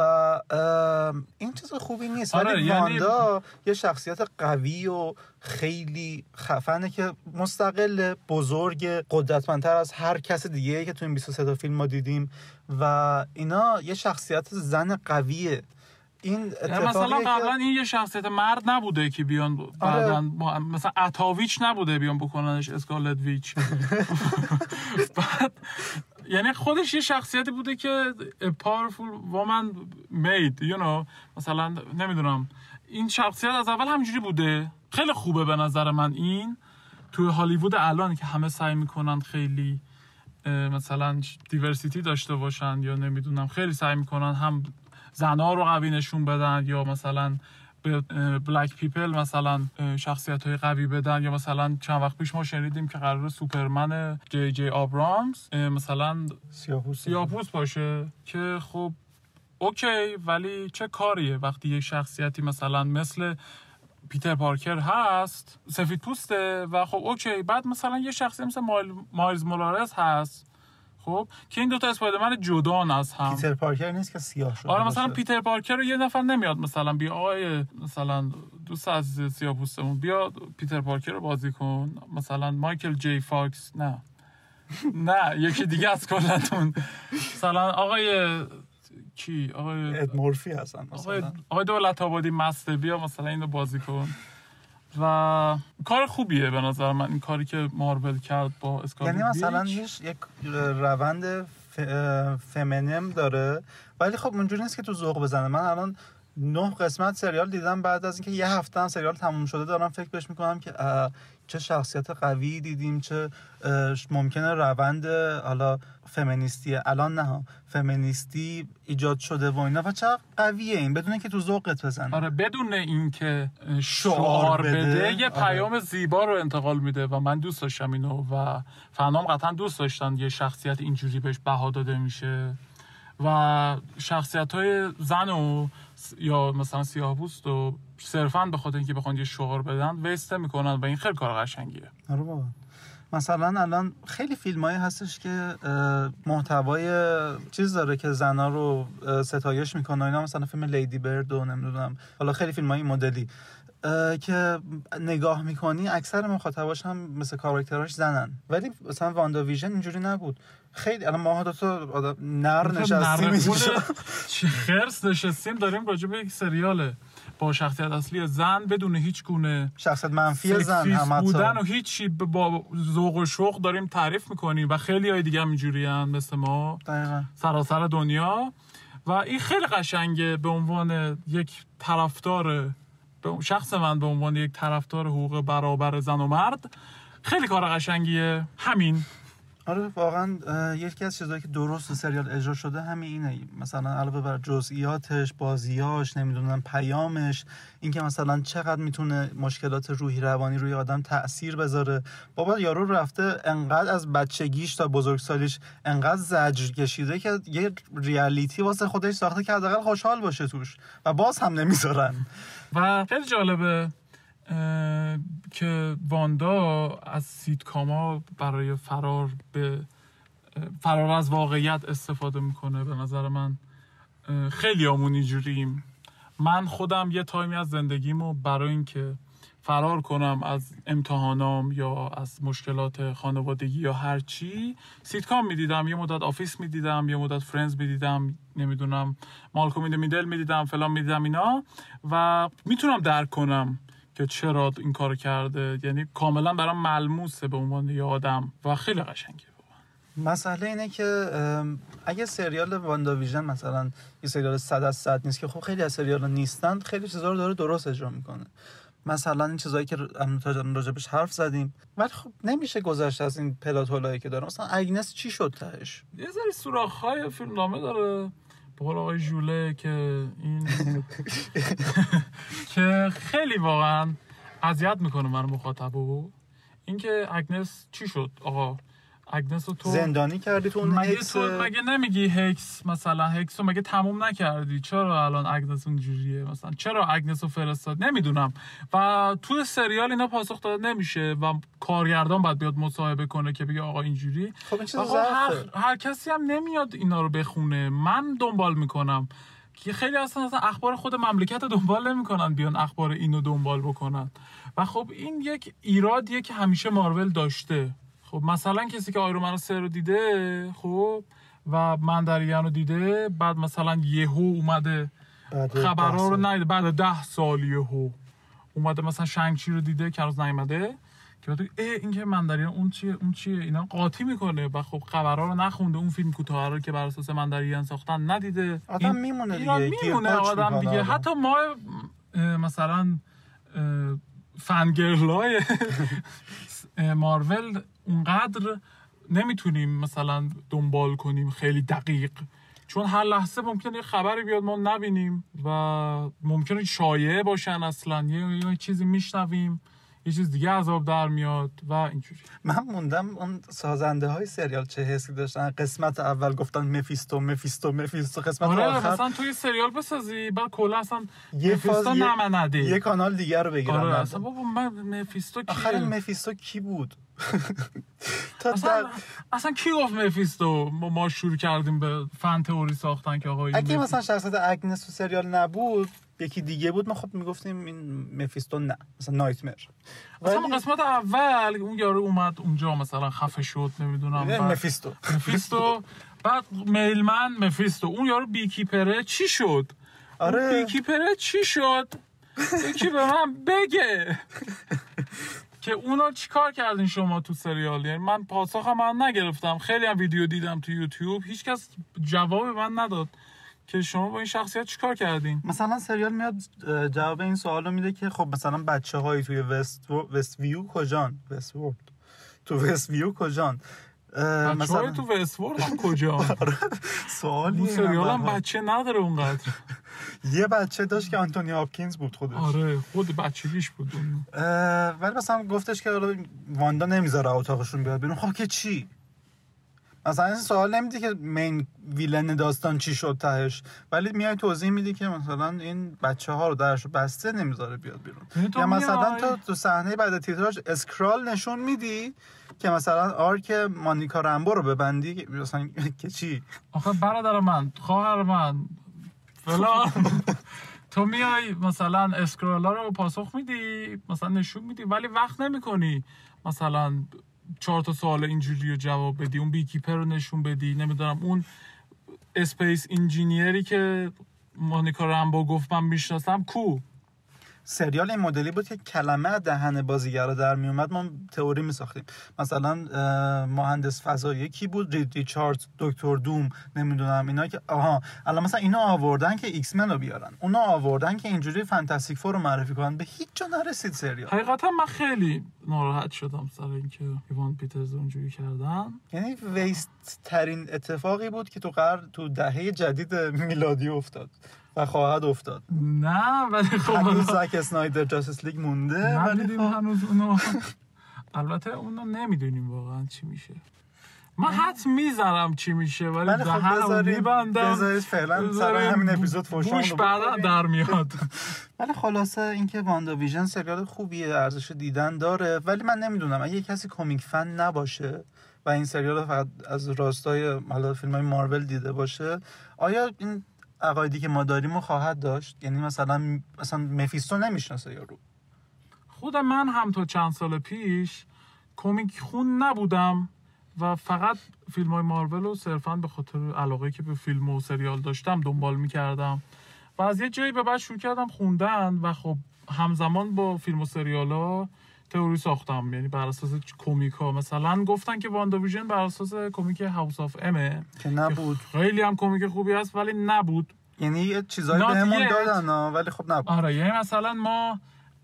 این چیز خوبی نیست. آره ولی یعنی... واندا یه شخصیت قوی و خیلی خفنه که مستقل، بزرگ، قدرتمندتر از هر کس دیگه‌ای که تو این بیست و سه تا فیلم ما دیدیم و اینا یه شخصیت زن قویه. این اتفاقی مثلا که... قبلا این یه شخصیت مرد نبوده که بیان بعدن آره. مثلا اتاویچ نبوده بیان بکننش اسکارلت ویچ. بعد یعنی خودش یه شخصیتی بوده که a powerful woman made you know مثلا نمیدونم این شخصیت از اول همینجوری بوده. خیلی خوبه به نظر من این توی هالیوود الان که همه سعی میکنن خیلی مثلا دیورسیتی داشته باشن یا نمیدونم خیلی سعی میکنن هم زنها رو قوی نشون بدن یا مثلا به بلک پیپل مثلا شخصیت‌های قوی بدن، یا مثلا چند وقت پیش ما شنیدیم که قراره سوپرمن جی جی آبرامز مثلا سیاه‌پوست سیاه‌پوست باشه که خب اوکی، ولی چه کاریه وقتی یک شخصیتی مثلا مثل پیتر پارکر هست سفید پوسته و خب اوکی، بعد مثلا یه شخصی مثل مایل، مایلز مورالز هست خب که این دوتا اسپایدرمن جدان از هم. پیتر پارکر نیست که سیاه شده. آره مثلا پیتر پارکر رو یه نفر نمیاد مثلا بیا آقای مثلا دوست از سیاه‌پوستمون بیا پیتر پارکر رو بازی کن، مثلا مایکل جی فاکس نه نه یکی دیگه از کلتون مثلا آقای کی آقای اد مورفی هستن مثلا آقای, آقای دولت آبادی مسته بیا مثلا اینو بازی کن. و کار خوبیه به نظر من این کاری که مارول کرد با اسکارلت یعنی مثلا ویچ. یک روند ف... فمینیم داره، ولی خب اونجوری نیست که تو ذوق بزنه. من الان نه قسمت سریال دیدم، بعد از اینکه یه هفته هم سریال تموم شده دارم فکر بهش میکنم که چه شخصیت قوی دیدیم، چه ممکنه روند حالا فمینیستی الان نه فمینیستی ایجاد شده و اینا و چه قویه این بدون اینکه تو ذوقت بزنه. آره بدون اینکه شعار بده, بده یه پیام آره. زیبا رو انتقال میده و من دوست داشتم اینو و فنام قطعا دوست داشتن یه شخصیت اینجوری بهش بها داده میشه و شخصیت‌های زن و یا مثلا سیاه‌پوست و صرفاً به خاطر اینکه بخوان یه شعار بدن ویست میکنن و این خیلی کار قشنگیه. آره بابا. مثلا الان خیلی فیلمایی هستش که محتوای چیز داره که زنا رو ستایش میکنه اینا، مثلا فیلم لیدی برد و نمیدونم حالا خیلی فیلمای مدلی که نگاه میکنی اکثر مخاطباش هم مثل کاراکتراش زنن، ولی مثلا واندا ویژن اینجوری نبود. خیلی الان ما دو تا نر نشستیم چه خرس نشستیم داریم راجع به یک سریاله با شخصیت اصلی زن بدون هیچ گونه شخصیت منفی زن هم بودن و هیچی با ذوق و شوق داریم تعریف میکنیم و خیلی های دیگه هم اینجوری ان مثل ما دقیقاً سراسر دنیا و این خیلی قشنگه. به عنوان یک طرفدار شخص من به عنوان یک طرفدار حقوق برابر زن و مرد خیلی کار قشنگیه همین. آره واقعا یکی از چیزایی که درست تو سریال اجرا شده همین اینه، مثلا علاوه بر جزئیاتش، بازیاش، نمیدونم پیامش، اینکه مثلا چقدر میتونه مشکلات روحی روانی روی آدم تأثیر بذاره. بابا یارو رفته انقدر از بچگیش تا بزرگسالیش انقدر زجر کشیده که یه ریالیتی واسه خودش ساخته که حداقل خوشحال باشه توش و باز هم نمیذارن. و خیلی جالبه که واندا از سیتکاما برای فرار به فرار از واقعیت استفاده میکنه. به نظر من خیلی همونی جوریم. من خودم یه تایمی از زندگیمو برای اینکه فرار کنم از امتحانام یا از مشکلات خانوادگی یا هر چی سیتکام میدیدم، یه مدت آفیس میدیدم، یه مدت فرندز میدیدم، نمیدونم مالکوم این میدل میدیدم، فلان میدیدم اینا و میتونم درک کنم که چرا این کارو کرده. یعنی کاملا برام ملموسه به عنوان یه آدم و خیلی قشنگه. مسئله اینه که اگه سریال واندا ویژن مثلا یه سریال صد از صد نیست که خب خیلی از سریالا نیستن، خیلی چیزا رو داره درست اجرا میکنه. مثلا این چیزایی که راجبش حرف زدیم، ولی خب نمیشه گذشت از این پلات هولایی که داره. مثلا اگنس چی شد تهش؟ یه سری سوراخ‌های فیلمنامه داره به قول آقای ژوله که این که خیلی واقعا اذیت میکنه من مخاطبو. اینکه اگنس چی شد آقا؟ اگنس رو تو زندانی کردی تو اون مگه هکس؟ تو مگه نمیگی هکس مثلا هکس رو مگه تموم نکردی؟ چرا الان اگنس اونجوریه؟ مثلا چرا اگنس رو فرستاد؟ نمیدونم. و تو سریال اینا پاسخ داده نمیشه و کارگردان باید بیاد مصاحبه کنه که بگه آقا اینجوری. خب این چیز هر... هر کسی هم نمیاد اینا رو بخونه. من دنبال میکنم که خیلی اصلا اصلا اخبار خود مملکت رو دنبال نمیکنن بیان اخبار اینو دنبال بکنن و خب این یک ایرادیه که همیشه مارول داشته. خب مثلا کسی که آیرون من سه رو دیده خب و مندریان رو دیده، بعد مثلا یهو اومده خبرها رو ندیده، بعد ده سال یهو اومده مثلا شنگچی رو دیده که هنوز نیومده که بعد ای این که مندریان اون چیه اون چیه اینا قاطی میکنه و خب خبرها رو نخونده، اون فیلم کوتاه رو که بر اساس مندریان ساختن ندیده. آدم میمونه دیگه، میمونه آدم دیگه. آدم. حتی ما مثلا فنگرلای مارول اونقدر نمیتونیم مثلا دنبال کنیم خیلی دقیق چون هر لحظه ممکنه یه خبری بیاد ما نبینیم و ممکنه شایعه باشن، اصلا یه, یه چیزی میشنویم یه چیز دیگه عذاب در میاد و اینجوری. من موندم اون سازنده های سریال چه حسی داشتن. قسمت اول گفتن مفیستو مفیستو مفیستو، قسمت آره آخر مثلا تو یه سریال بسازی بعد کلا اصلا یه مفیستو نمنده یه کانال دیگر رو بگیرن. آره اصلا بابا من مفیستو کیه؟ آخر مفیستو کی بود؟ اصلا, اصلا کی گفت مفیستو؟ ما شروع کردیم به فن تئوری ساختن که آقا اگه مثلا شخصیت اگنس تو سریال نبود یکی دیگه بود ما خب میگفتیم این مفیستو، نه مثلا نایتمر. مثلا ولی... قسمت اول اون یارو اومد اونجا مثلا خفه شد نمیدونم بعد... مفیستو مفیستو بعد میلمن مفیستو، اون یارو بیکیپره چی شد؟ آره بیکیپره چی شد؟ یکی به من بگه که اونا چیکار کردین شما تو سریال. یعنی من پاسخم من نگرفتم، خیلی هم ویدیو دیدم تو یوتیوب، هیچکس جواب من نداد که شما با این شخصیت چیکار کردین. مثلا سریال میاد جواب این سوالو میده که خب مثلا بچه‌هایی توی وست و... وست ویو کجان؟ وست ورد تو وست ویو کجان؟ مثلا تو وست ورد هم کجان؟ سوالی اون سریال هم بچه نداره اونقدر. یه بچه داشت که آنتونی هاپکینز بود خودش. آره خود بچگیش بود اون. ولی مثلا گفتش که واندا نمیذاره اتاقشون بیاد بیرون. خب که چی؟ مثلا این سوال نمیدی که مین ویلن داستان چی شد تهش، ولی میای توضیح میدی که مثلا این بچه ها رو درشو بسته نمیذاره بیاد بیرون. یا مثلا تو تو صحنه بعد تیتراژ اسکرال نشون میدی که مثلا آرک مانیکا رامبو رو ببندی، مثلا که چی؟ آخه برادر من، خواهر من فلان تو میای مثلا اسکرالا رو پاسخ میدی، مثلا نشون میدی، ولی وقت نمیکنی مثلا چهار تا سوال اینجوری رو جواب بدی، اون بیکیپر رو نشون بدی، نمیدونم اون اسپیس انجینیری که مانیکا رامبو گفت من میشناسم کو. سریال این مدلی بود که کلمه از دهن بازیگرا در می اومد، ما تئوری می ساختیم. مثلا مهندس فضایی کی بود؟ رید ریچاردز، دکتر دوم، نمیدونم اینا که آها الان مثلا اینا آوردن که ایکس من رو بیارن، اونا آوردن که اینجوری فانتاستیک فور رو معرفی کنن، به هیچ جا نرسید سریال. حقیقتا من خیلی ناراحت شدم سر اینکه ایوان پیترز اونجوری کردن. یعنی ویست ترین اتفاقی بود که تو قرن تو دهه جدید میلادی افتاد و خواهد افتاد. نه ولی خب هنوز زک اسنایدر جاستس لیگ مونده، ولی هنوز اونو البته اونو نمیدونیم واقعا چی میشه. من حد میذارم چی میشه ولی دهنم میبندم. بذارید فعلا سر همین اپیزود فوشمون بوش بعدا در میاد. ولی خلاصه اینکه واندا ویژن سریال خوبیه، ارزش دیدن داره، ولی من نمیدونم اگه کسی کمیک فن نباشه و این سریال فقط از راستای حالا فیلم‌های مارول دیده باشه، آیا این عقایدی که ما داریم رو خواهد داشت؟ یعنی مثلا مثلا مفیستو نمیشناسه یارو. خود من هم تا چند سال پیش کمیک خون نبودم و فقط فیلم‌های مارول رو صرفاً به خاطر علاقه‌ای که به فیلم و سریال داشتم دنبال می‌کردم و از یه جایی به بعد شروع کردم خوندن و خب همزمان با فیلم و سریال‌ها تئوری ساختم، یعنی بر اساس کمیک‌ها. مثلا گفتن که واندا ویژن بر اساس کمیک هاوس آف امه که نبود، که خیلی هم کمیک خوبی هست ولی نبود. یعنی یه چیزایی بهمون دادن ولی خب نبود. آره یعنی مثلا ما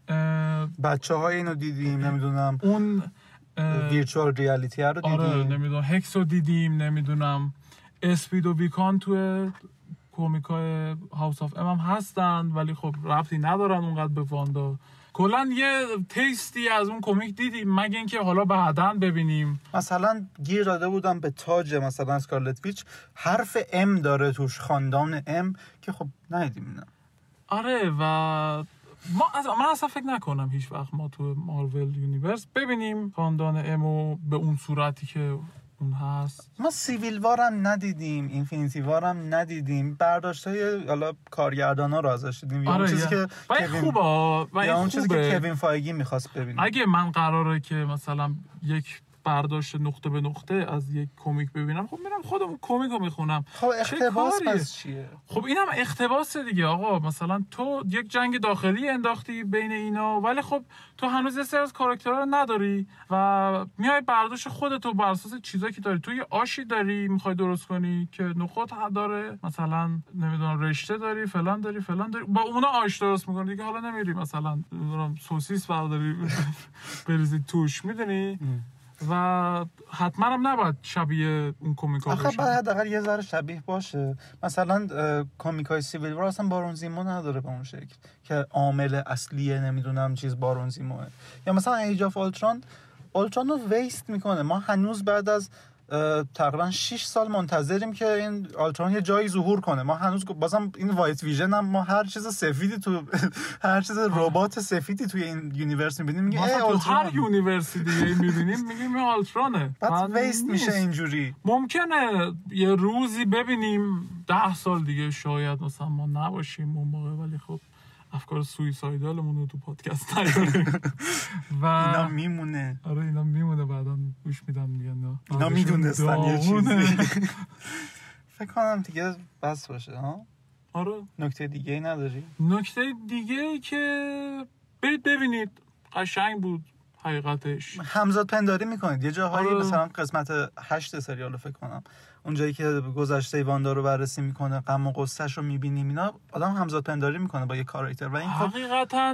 بچه‌های اینو دیدیم، نمیدونم اون ویرچوال ریالیتی رو دیدیم، آره نمیدونم هکس رو دیدیم، نمیدونم اسپید و بیکان توی کمیکای هاوس آف ام هم هستن ولی خب ربطی ندارن اونقدر به واندا. کلا یه تیستی از اون کمیک دیدیم مگه اینکه حالا بعداً ببینیم. مثلا گیر داده بودم به تاج مثلا اسکارلت ویچ، حرف ام داره توش، خاندان ام، که خب ندیدیم اینا. آره و ما اصلا من اصلا فکر نکنم هیچ وقت ما تو مارول یونیورس ببینیم خاندان امو به اون صورتی که اون هست. ما سیویل وار هم ندیدیم، اینفینیتی وار هم ندیدیم، برداشتای حالا کارگردانا رو ازش دیدیم. یا آره اون چیزی یا. که کوین... خوبه و یا اون خوبه. چیزی که کوین فایگی می‌خواست ببینیم. اگه من قراره که مثلا یک برداشت نقطه به نقطه از یک کمیک ببینم، خب میرم خودم کمیک رو میخونم. خب اقتباس پس چیه؟ خب اینم اقتباس دیگه آقا. مثلا تو یک جنگ داخلی انداختی بین اینا ولی خب تو هنوز یه سری از کاراکترها رو نداری و میای برداشت خودتو بر اساس چیزایی که داری. تو یه آشی داری میخوای درست کنی که نخود داره، مثلا نمیدونم رشته داری، فلان داری، فلان داری، با اونا آش درست میکنی دیگه. حالا نمیری مثلا نمیدونم سوسیس برداری بریزی توش، میدونی؟ و حتما هم نباید شبیه اون کمیک‌ها آخه باشه. باید حداقل یه ذره شبیه باشه. مثلا کمیکای سیویل وار اصلا بارون زیمو نداره به اون شکل که عامل اصلیه نمیدونم چیز بارون زیموه. یا مثلا ایج آف آلترون آلترون رو ویست میکنه. ما هنوز بعد از تقریبا شش سال منتظریم که این آلترون یه جایی ظهور کنه. ما هنوز بازم این وایت ویژن هم ما هر چیز سفیدی تو هر چیز ربات سفیدی توی این یونیورس می‌بینیم میگه ای آلترون. هر یونیورسی دیگه می‌بینیم میگیم این آلترونه. بعد ویست میشه اینجوری. ممکنه یه روزی ببینیم ده سال دیگه شاید مثلا ما نباشیم اون موقع، ولی خب افکار سویسایدالمون رو تو پادکست نیاریم و اینا میمونه. آره اینا میمونه، بعدا گوش میدم میگن نه اینا میدونستن یه چیزی. فکر کنم دیگه بس باشه ها. آره نکته دیگه ای نداری؟ نکته دیگه ای که برید ببینید، قشنگ بود حقیقتش. همزاد پنداری میکنید یه جاهایی. آره. مثلا قسمت هشت سریال فکر کنم اونجایی که گذشته واندا رو بررسی میکنه، غم و غصه‌ش رو میبینیم، اینا آدم همزاد پنداری میکنه با یه کاراکتر و این خب حقیقتا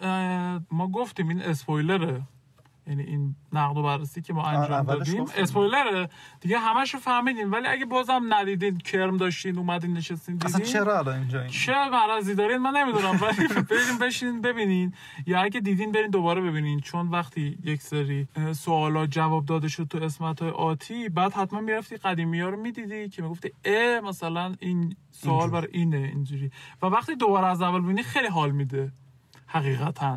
ما گفتیم این اسپویلره، یعنی این نقد و بررسی که ما انجام دادیم اسپویلره دیگه، همش رو فهمیدیم. ولی اگه بازم ندیدین، کرم داشتین اومدین نشستین دیدین، اصلا چرا الان اینجا این چه مرضی دارین من نمیدونم، ولی برین بشین ببینین، یا اگه دیدین برین دوباره ببینین، چون وقتی یک سری سوالا جواب داده شد تو قسمت‌های آتی، بعد حتما میرفتی قدیمی‌ها رو میدیدی که میگفتی اه مثلا این سوال برای اینه اینجوری، و وقتی دوباره از اول ببینی خیلی حال میده حقیقتا.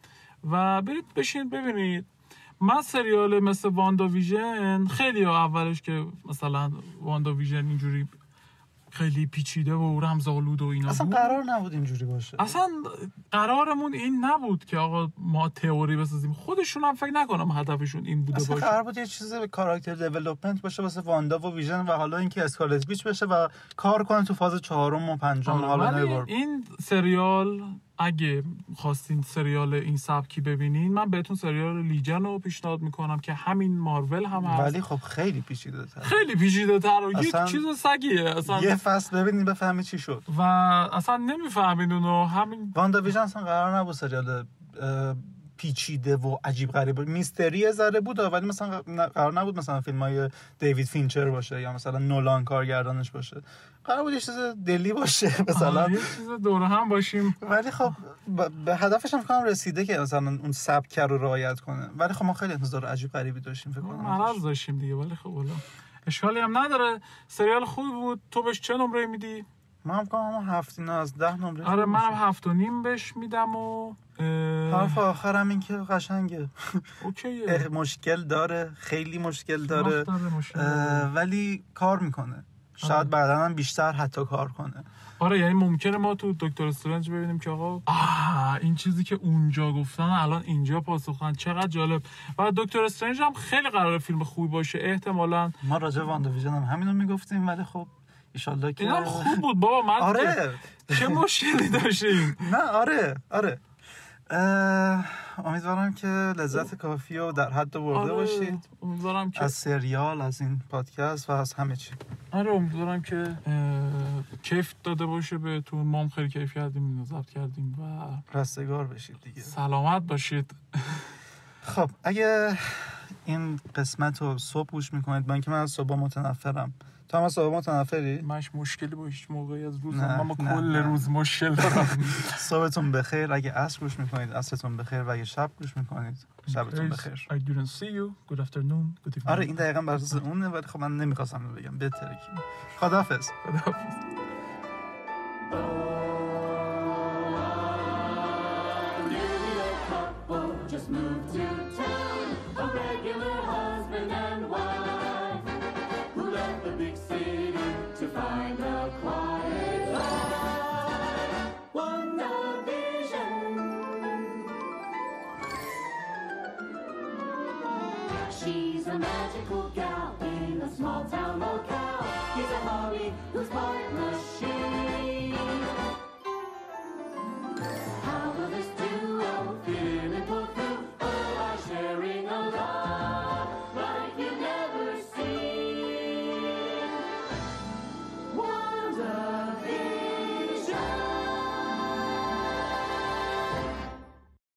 و برید بشین ببینید. من سریال مثل واندا ویژن خیلی ها اولش که مثلا واندا ویژن اینجوری خیلی پیچیده و رمزآلود و اینا اصلا بود. قرار نبود اینجوری باشه. اصلا قرارمون این نبود که آقا ما تئوری بسازیم. خودشون هم فکر نکنم هدفشون این بوده اصلا باشه. قرار بود یه چیزی به کاراکتر دیولپمنت باشه واسه واندا و ویژن و حالا اینکه اسکارلت ویچ بشه و کار کنه تو فاز چهارم و پنجم. حالا نمیبر این سریال اگه خواستین سریال این سبکی ببینین، من بهتون سریال لیجن رو پیشنهاد میکنم که همین مارول هم هست، ولی خب خیلی پیچیده تر خیلی پیچیده تر و یک اصلا چیز سگیه. اصلا یه فصل ببینید بفهمی چی شد و اصلا نمیفهمین اونو. همین واندا ویژن اصلا قرار نبود سریال پیچیده و عجیب غریب میستری زره بود، ولی مثلا قرار نبود مثلا فیلمای دیوید فینچر باشه یا مثلا نولان کارگردانش باشه. قرار بود یه چیز دلی باشه مثلا یه چیز دور هم باشیم. ولی خب به هدفش هم فکر رسیده که مثلا اون سبک رو رعایت کنه. ولی خب ما خیلی انتظار عجیب غریبی داشتیم فکر کنم. مرض داشتیم دیگه، ولی خب والا اشکالی هم نداره. سریال خوبی بود. تو بهش چه نمره میدی؟ من هم کنم هفت اینا از ده نمره. آره منم هفت و نیم بهش میدم. و حرف آخرم این که قشنگه. اوکیه. مشکل داره، خیلی مشکل داره, داره مشکل. ولی کار میکنه. شاید بعدا هم بیشتر حتی کار کنه. آره یعنی ممکنه ما تو دکتر استرنج ببینیم که آقا آه این چیزی که اونجا گفتن الان اینجا پاسخن. چقدر جالب. و دکتر استرنج هم خیلی قراره فیلم خوبی باشه احتمالاً. ما راجع به واندا ویژن هم همینو میگفتیم، ولی خب ان شاءالله که اینم خوب بود بابا. من آره چه مشکلی داشتیم؟ نه آره آره امیدوارم که لذت کافی رو در حد برده آره، باشید. امیدوارم که از سریال، از این پادکست و از همه چی. آره امیدوارم که کیف داده باشه بهتون. ما هم خیلی کیف کردیم، ضبط کردیم و رستگار بشید دیگه. سلامت باشید. خب اگه این قسمت رو صبح گوش میکنید، من که من از صبح متنفرم. تو هم از صبح متنفری؟ منش مشکلی با هیچ موقعی از روز نه، من با نه، کل نه. روز مشکل دارم. صبحتون بخیر اگه عصر گوش میکنید، عصرتون بخیر و اگه شب گوش میکنید شبتون بخیر. I didn't see you. Good afternoon. Good evening. آره این دقیقاً بر اساس اونه، ولی خب من نمیخواستم رو بگم بهتره که خداحافظ. خداحافظ. Just moved to town, a regular husband and wife who left the big city to find a quiet life. WandaVision. She's a magical gal in a small town locale. He's a hobby who's part machine.